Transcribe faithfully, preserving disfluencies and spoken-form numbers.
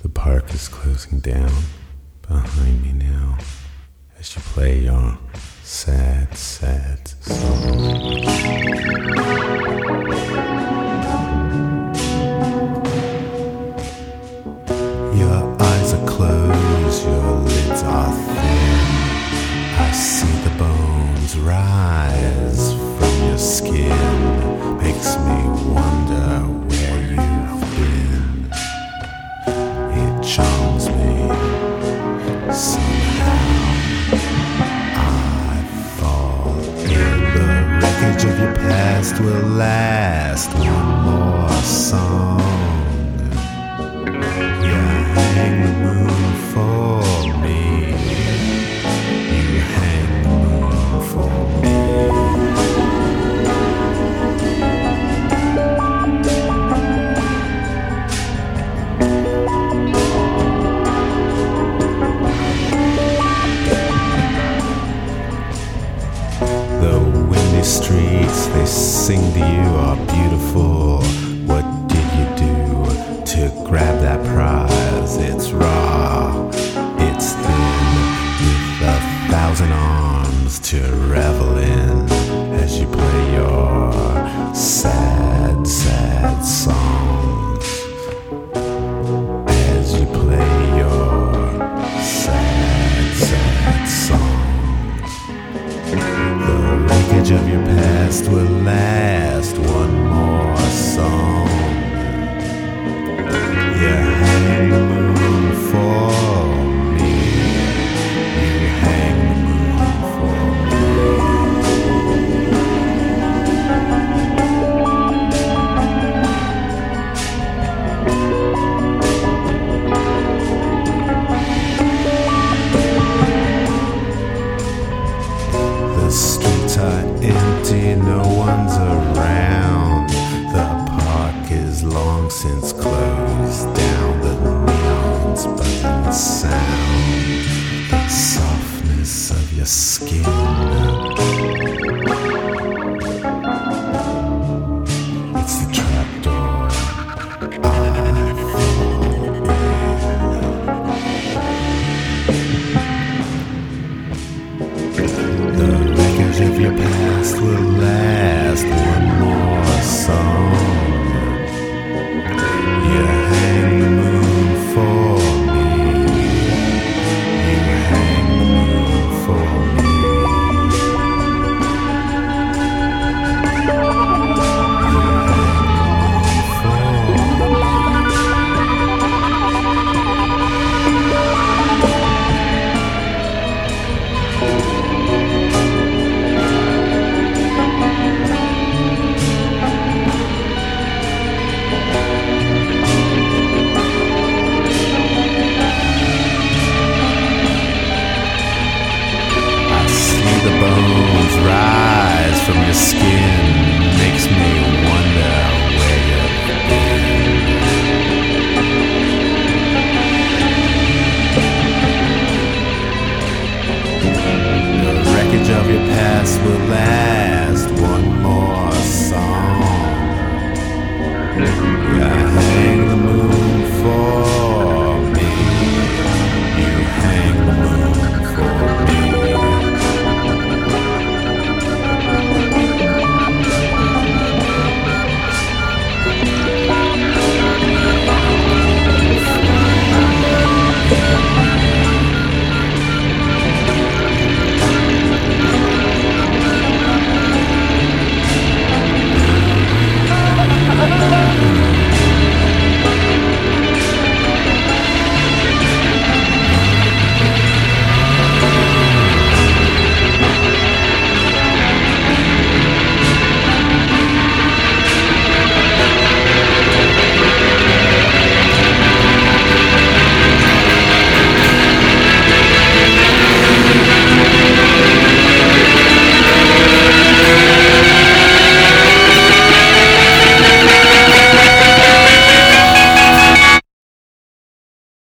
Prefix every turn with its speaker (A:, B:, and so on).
A: The park is closing down behind me now as you play your sad, sad song. Your eyes are closed, your lids are thin. I see the bones rise from your skin. Makes me wonder where you've been. It charms me somehow. I fall in the wreckage of your past will last one more song. Hang the moon for me. You hang the moon for me. The windy streets they sing to you are beautiful. What did you do to grab that prize? It's raw.